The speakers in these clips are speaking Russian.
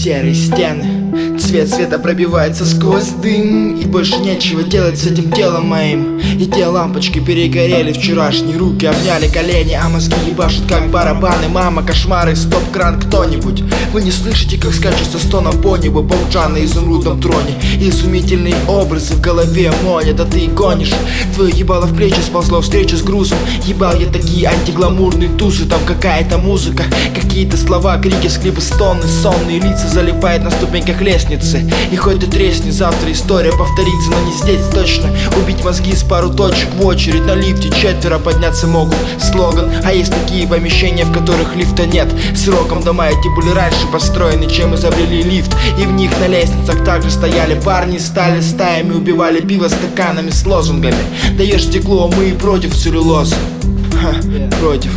серые стены, цвет света пробивается сквозь дым, и больше нечего делать с этим телом моим. И те лампочки перегорели, вчерашние руки обняли колени, а мозги ебашут как барабаны. Мама, кошмары, стоп-кран, кто-нибудь. Вы не слышите, как скачет со стоном по небу паучан на изумрудном троне? Изумительные образы в голове монят, а ты гонишь. Твое ебало в плечи сползло встречу с грузом. Ебал я такие антигламурные тусы, там какая-то музыка, какие-то слова, крики, склипы, стоны, сонные лица залипают на ступеньках лестницы. И хоть ты тресни, завтра история повторится, но не здесь точно. Убить мозги с пару точек в очередь на лифте, четверо подняться могут. Слоган, а есть такие помещения, в которых лифта нет. Сроком дома эти были раньше построены, чем изобрели лифт. И в них на лестницах также стояли парни, стали стаями, убивали пиво стаканами с лозунгами. Даешь стекло, мы и против целлюлозы. Против.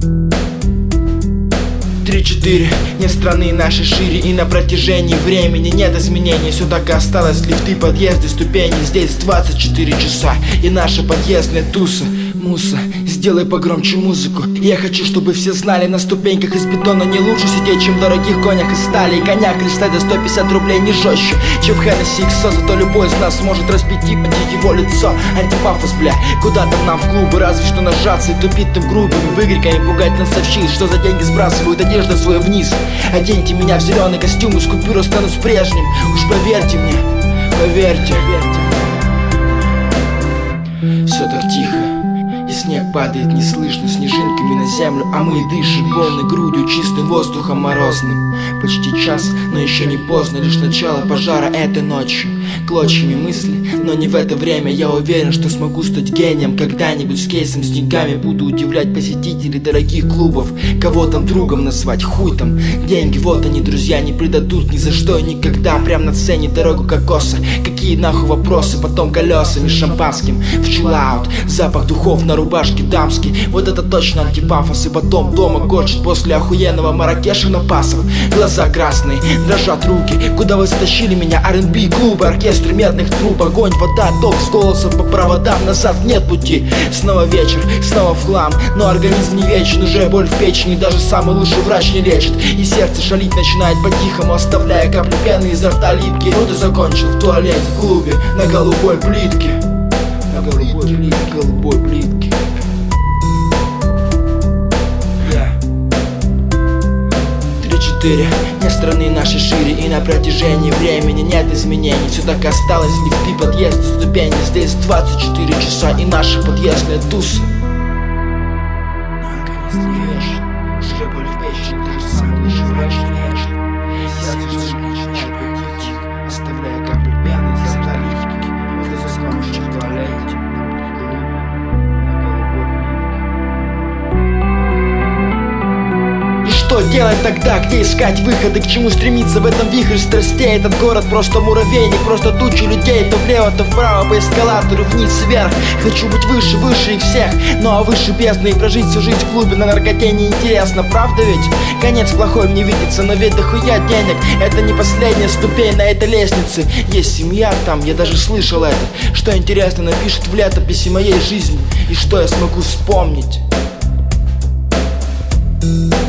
3-4, нет страны нашей шире, и на протяжении времени нет изменений. Все так и осталось, лифты, подъезды, ступени. Здесь 24 часа, и наша подъездная туса. Муса, сделай погромче музыку. Я хочу, чтобы все знали, на ступеньках из бетона не лучше сидеть, чем в дорогих конях из стали. И коньяк листать за 150 рублей не жестче, чем в Хеннесси XO. Зато любой из нас сможет разбить его лицо. Антипафос, бля, куда там нам в клубы? Разве что нажаться и тупить там грубыми выкриками, пугать танцовщиц, что за деньги сбрасывают одежду свою вниз. Оденьте меня в зеленый костюм, из купюр останусь прежним. Уж поверьте мне, поверьте. Все так тихо, и снег падает неслышно снежинками на землю, а мы дышим полной грудью чистым воздухом морозным. Почти час, но еще не поздно, лишь начало пожара этой ночью. Клочьями мысли, но не в это время. Я уверен, что смогу стать гением когда-нибудь. С кейсом, с деньгами буду удивлять посетителей дорогих клубов. Кого там другом назвать, хуй там. Деньги, вот они, друзья, не предадут ни за что и никогда. Прям на сцене дорогу кокоса. Какие нахуй вопросы, потом колесами шампанским в чиллаут. Запах духов на рубашке дамский. Вот это точно антипафос. И потом дома корчит после охуенного Маракеша на пасов. Глаза красные, дрожат руки. Куда вы затащили меня? R&B клубы, оркестр медных труб, огонь, вода, ток с голосом по проводам, назад нет пути. Снова вечер, снова в хлам, но организм не вечен, уже боль в печени, даже самый лучший врач не лечит. И сердце шалить начинает по-тихому, оставляя капли пены изо рта липкие. Ну ты закончил в туалете, в клубе, на голубой плитке. На голубой плитке. Нет страны нашей шире, и на протяжении времени нет изменений. Все так и осталось, лифты, подъезды, ступени. Здесь 24 часа, и наша подъездная туса. Но организм не вешает, уже боль в печени, даже самый лучший врач не лечит. Сердце же начинает бить, оставляя капли пены изо рта липкие. Вот ты закончишь в туалете. Что делать тогда, где искать выходы, к чему стремиться в этом вихре страстей? Этот город просто муравейник, просто тучи людей, то влево, то вправо по эскалатору, вниз, вверх. Хочу быть выше, выше их всех, ну а выше бездны и прожить всю жизнь в клубе на наркоте неинтересно, правда ведь? Конец плохой мне видится, но ведь дохуя денег. Это не последняя ступень на этой лестнице. Есть семья там, я даже слышал это. Что интересно напишет в летописи моей жизни, и что я смогу вспомнить.